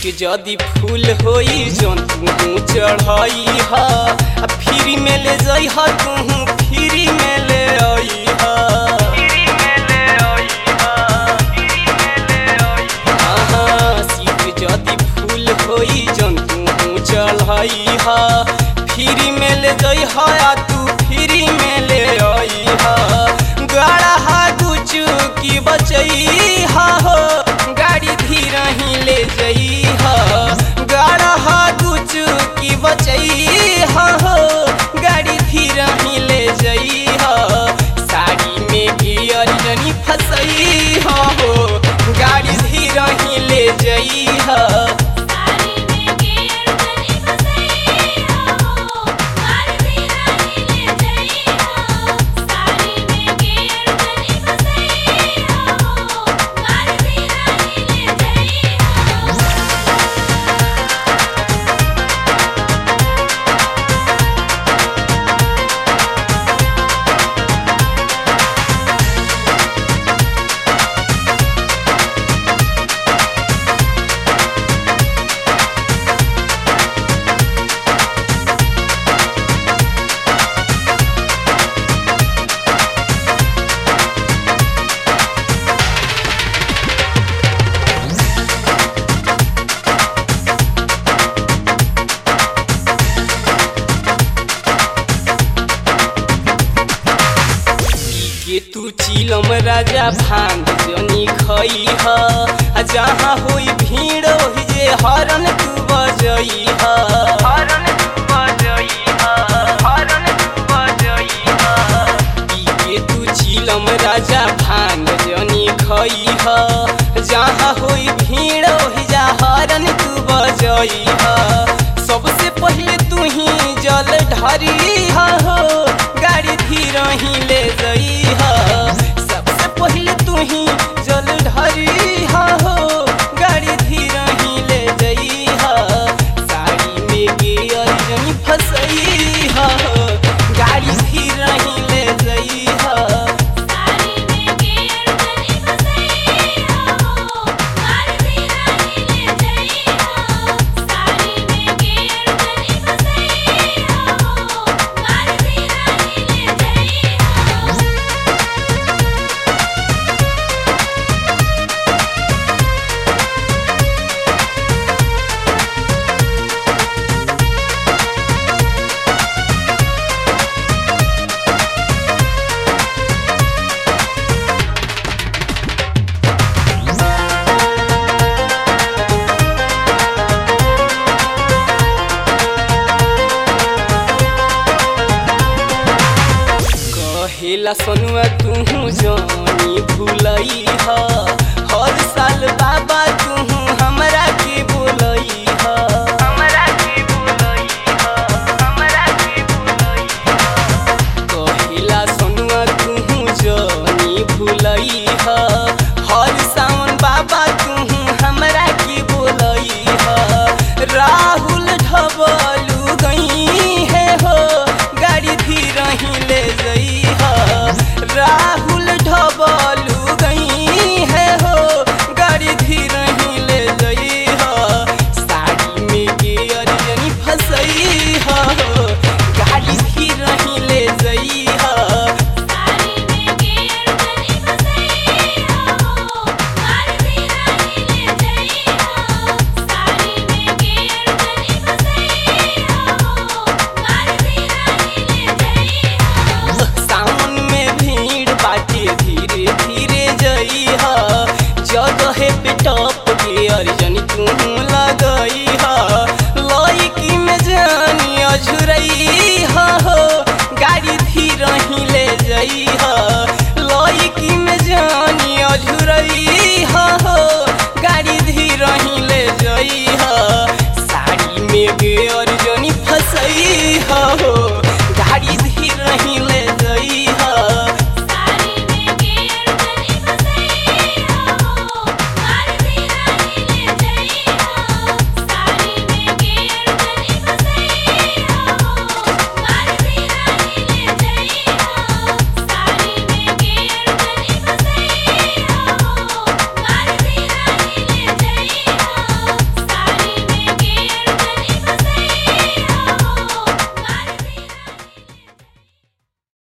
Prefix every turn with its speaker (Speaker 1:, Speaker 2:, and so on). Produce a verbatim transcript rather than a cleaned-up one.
Speaker 1: के जदी फूल होई जौन तू चढ़ाई हा फ्री में ले जाई हा तू फ्री में ले आई हा फ्री में ले आई हा फ्री में ले आई हा शिव के जदी फूल होई जौन तू चढ़ाई हा फ्री में ले जाई हा तू फ्री में ले आई हा गाड़ा हा गुचू की बचई हा हो गाड़ी धीरा ही ले जई हा गाड़ा हा गुचू की बचई हा हो गाड़ी धीरा ही ले जई हा साड़ी में गियर जनी फसई हा हो गाड़ी धीरा ही ले जई हा के तू चिलम राजा भांग जनी खई हा जहाँ होई भीड़ ओहि जे हरन तू बजई हा हरन तू बजई हा हरन तू बजई हा के तू चिलम राजा भांग जनी खई हा जहाँ होई भीड़ ओहि जा हरन तू बजई हा सबसे पहले तू ही जल ढारी हा हो गाड़ी धीरा ही ले जई हा सबसे पहले तू ही जल ढारी हा हो गाड़ी धीरा ही ले जई हा साड़ी में गियर जनी फसई हा हो गाड़ी धीरा ही ले जई हा हेला सोनुआ तू जानी भूलई हा